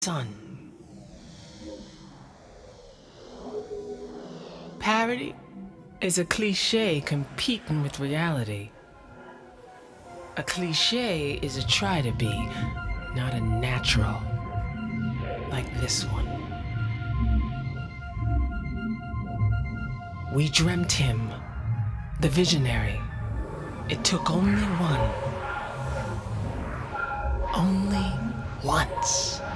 Son. Parody is a cliche competing with reality. A cliche is a try to be, not a natural, like this one. We dreamt him, the visionary. It took only one. Only once.